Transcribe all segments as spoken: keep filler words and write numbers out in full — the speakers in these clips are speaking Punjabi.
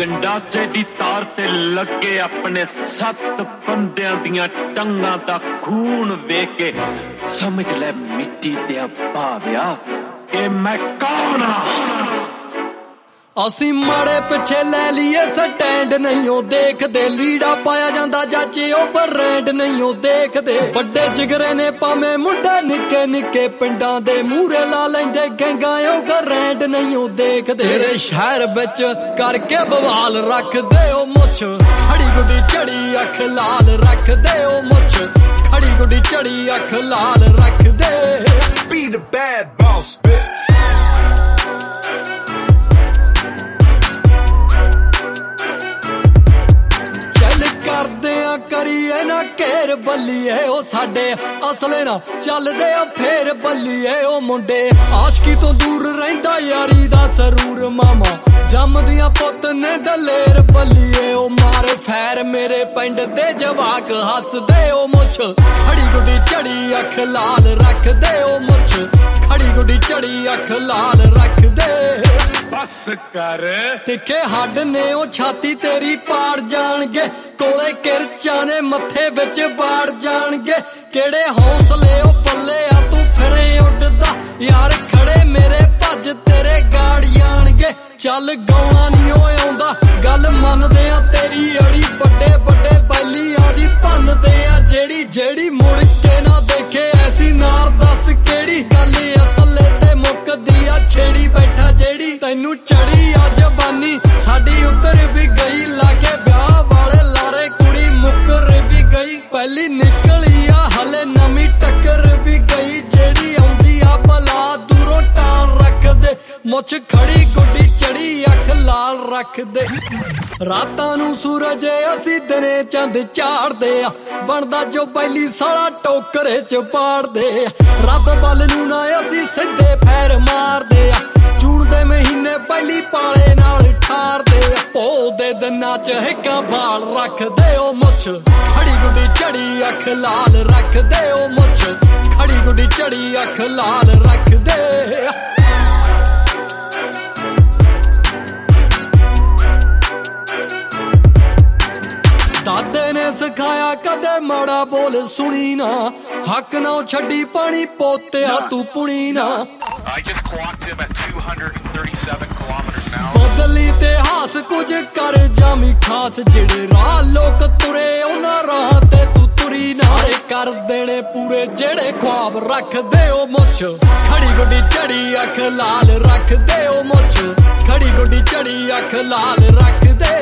गंडासे दी तार ते लगे अपने सत्त बंदियां दियां टंगां दा खून वेख के समझ ले मिट्टी दिया भाव्या ए मैं कौन हां। ਅਸੀਂ ਮਾੜੇ ਪਿੱਛੇ ਲੈ ਲਈਏ ਸਟੈਂਡ ਨਹੀਂ ਉਹ ਦੇਖਦੇ ਲੀੜਾ ਪਾਇਆ ਜਾਂਦਾ ਚਾਚੇ ਉਹ ਬ੍ਰਾਂਡ ਨਹੀਂ ਉਹ ਦੇਖਦੇ ਵੱਡੇ ਜਿਗਰੇ ਨੇ ਭਾਵੇਂ ਮੁੰਡੇ ਨਿੱਕੇ ਨਿੱਕੇ ਪਿੰਡਾਂ ਦੇ ਮੂਹਰੇ ਲਾ ਲੈਂਦੇ ਗੈਂਗਾਂ ਉਹ ਗਰੈਂਡ ਨਹੀਂ ਉਹ ਦੇਖਦੇ ਤੇਰੇ ਸ਼ਹਿਰ ਵਿੱਚ ਕਰਕੇ ਬਵਾਲ ਰੱਖਦੇ ਉਹ ਮੁੱਛ ਖੜੀ ਗੁੱਡੀ ਚੜੀ ਅੱਖ ਲਾਲ ਰੱਖਦੇ ਉਹ ਮੁੱਛ ਖੜੀ ਗੁੱਡੀ ਚੜੀ ਅੱਖ ਲਾਲ ਰੱਖਦੇ Be the bad boss bitch ਕਰਦਿਆਂ ਕਰੀਏ ਨਾ ਘੇਰ ਬੱਲੀਏ ਉਹ ਸਾਡੇ ਅਸਲੇ ਨਾ ਚੱਲਦੇ ਆ ਫੇਰ ਬੱਲੀਏ ਉਹ ਮੁੰਡੇ ਆਸ਼ਕੀ ਤੋਂ ਦੂਰ ਰਹਿੰਦਾ ਯਾਰੀ ਦਾ ਸਰੂਰ ਮਾਮਾ ਜੰਮਦੀਆਂ ਪੁੱਤ ਨੇ ਦਲੇਰ ਬੱਲੀਏ ਉਹ ਮਾਰੇ ਫੈਰ ਮੇਰੇ ਪਿੰਡ ਦੇ ਜਵਾਕ ਹੱਸਦੇ ਉਹ ਮੁੱਛ ਖੜੀ ਗੁੱਡੀ ਚੜੀ ਅੱਖ ਲਾਲ ਰੱਖਦੇ ਉਹ ਮੁੱਛ ਖੜੀ ਗੁੱਡੀ ਚੜੀ ਅੱਖ ਲਾਲ ਰੱਖਦੇ ਬਸ ਕਰ ਤਿੱਖੇ ਹੱਡ ਨੇ ਉਹ ਛਾਤੀ ਤੇਰੀ ਪਾੜ ਜਾਣਗੇ ਕੋਲੇ ਕਿਰਚਾਂ ਨੇ ਮੱਥੇ ਵਿੱਚ ਬਾੜ ਜਾਣਗੇ ਕਿਹੜੇ ਹੌਸਲੇ ਉਹ ਬੱਲੇ ਆ ਤੂੰ ਫਿਰੇ ਉੱਡਦਾ ਯਾਰ ਖੜੇ ਮੇਰੇ ਭੱਜ ਤੇਰੇ ਗਾੜ ਜਾਣਗੇ ਚੱਲ ਗਾਉਣਾ ਨਹੀਂ ਓਏ ਆਉਂਦਾ ਗੱਲ ਮੰਨਦੇ ਆ ਤੇਰੀ ਅੜੀ ਵੱਡੇ ਵੱਡੇ ਬੈਲੀਆਂ ਦੀ ਭੰਨਦੇ ਆ ਜਿਹੜੀ ਜਿਹੜੀ ਮੁੜ ਕੇ ਨਾ ਦੇਖੇ ਐਸੀ ਨਾਰ ਦੱਸ ਕਿਹੜੀ ਗੱਲ ਅਸਲੇ ਤੇ ਮੁੱਕਦੀ ਆ ਛੇੜੀ ਬੈਠਾ ਜਿਹੜੀ ਤੈਨੂੰ ਚੜੀ ਆ ਜ਼ਬਾਨੀ ਸਾਡੀ ਉੱਤਰ ਵੀ ਗਈ ਲਾਗੇ ਵਿਆਹ ਵਾਲੇ ਲਾਰੇ ਕੁੜੀ ਮੁੱਕਰ ਵੀ ਗਈ ਪਹਿਲੀ ਨਿਕਲੀ ਆ ਹਲੇ ਨਵੀਂ ਟੱਕਰ ਵੀ ਗਈ ਜਿਹੜੀ ਆਉਂਦੀ ਆ ਬਲਾ ਦੂਰੋਂ ਟਾਂ ਰੱਖਦੇ ਮੁੱਛ ਖੜੀ ਗੁੱਡੀ ਚੜੀ ਅੱਖ ਲਾਲ ਰੱਖਦੇ ਰਾਤਾਂ ਨੂੰ ਸੂਰਜ ਅਸੀਂ ਦਿਨੇ ਚੰਦ ਝਾੜਦੇ ਆ ਬਣਦਾ ਜੋ ਪਹਿਲੀ ਸਾਲਾ ਟੋਕਰੇ ਚ ਪਾੜਦੇ ਰੱਬ ਵੱਲ ਨੂੰ ਨਾ ਅਸੀਂ ਸਿੱਧੇ ਫੈਰ ਮਾਰਦੇ ਆ ਜੂਨ ਦੇ ਮਹੀਨੇ ਪਹਿਲੀ ਪਾਲੇ ਨਾਲ ਠਾਰਦੇ ਭੋ ਦੇ ਦਿਨਾਂ ਚ ਹਿੱਕਾਂ ਬਾਲ ਰੱਖਦੇ ਉਹ ਮੁੱਛ ਖੜੀ ਗੁੱਡੀ ਚੜੀ ਅੱਖ ਲਾਲ ਰੱਖਦੇ ਉਹ ਮੁੱਛ ਖੜੀ ਗੁੱਡੀ ਚੜੀ ਅੱਖ ਲਾਲ ਰੱਖਦੇ ਦਾਦੇ ਨੇ ਸਿਖਾਇਆ ਕਦੇ ਮਾੜਾ ਬੋਲ ਸੁਣੀ ਨਾ ਹੱਕ ਨਾ ਛੱਡੀ ਪਾਣੀ ਪੋਤਿਆ ਤੂੰ ਪੁਣੀ ਨਾ ਬਦਲੀ ਇਤਿਹਾਸ ਕੁਝ ਕਰ ਜਾਮੀ ਖਾਸ ਜਿਹੜੇ ਰਾਹ ਲੋਕ ਤੁਰੇ ਉਹਨਾਂ ਰਾਹ ਤੇ ਤੂੰ ਤੁਰੀ ਨਾਰੇ ਕਰ ਦੇਣੇ ਪੂਰੇ ਜਿਹੜੇ ख्वाब ਰੱਖਦੇ ਉਹ ਮੁੱਛ ਖੜੀ ਗੁੱਡੀ ਚੜੀ ਅੱਖ ਲਾਲ ਰੱਖਦੇ ਉਹ ਮੁੱਛ ਖੜੀ ਗੁੱਡੀ ਚੜੀ ਅੱਖ ਲਾਲ ਰੱਖਦੇ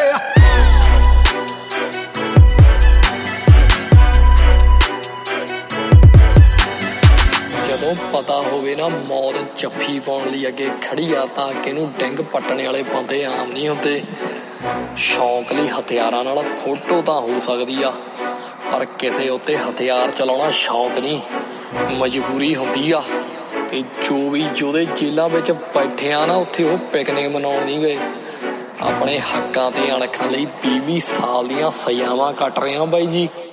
ਜਦੋਂ ਪਤਾ ਹੋਵੇ ਨਾ ਮੌਤ ਜੱਫੀ ਪਾਉਣ ਲਈ ਅੱਗੇ ਖੜੀ ਆ ਤਾਂ ਅੱਗੇ ਨੂੰ ਡਿੰਗ ਪੱਟਣੇ ਵਾਲੇ ਬੰਦੇ ਆਮ ਨਹੀਂ ਹੁੰਦੇ ਸ਼ੌਂਕ ਲਈ ਹਥਿਆਰਾਂ ਨਾਲ ਫੋਟੋ ਤਾਂ ਹੋ ਸਕਦੀ ਆ ਪਰ ਕਿਸੇ ਉੱਤੇ ਹਥਿਆਰ ਚਲਾਉਣਾ ਸ਼ੌਂਕ ਨਹੀਂ ਮਜਬੂਰੀ ਹੁੰਦੀ ਆ ਤੇ ਜੋ ਵੀ ਜਿਹਦੇ ਜੇਲਾਂ ਵਿੱਚ ਬੈਠੇ ਆ ਨਾ ਉੱਥੇ ਉਹ ਪਿਕਨਿਕ ਮਨਾਉਣ ਨਹੀਂ ਗਏ ਆਪਣੇ ਹੱਕਾਂ ਤੇ ਅਣਖਾਂ ਲਈ ਵੀਹ ਵੀਹ ਸਾਲ ਦੀਆਂ ਸਜ਼ਾਵਾਂ ਕੱਟ ਰਹੇ ਆ ਬਾਈ ਜੀ।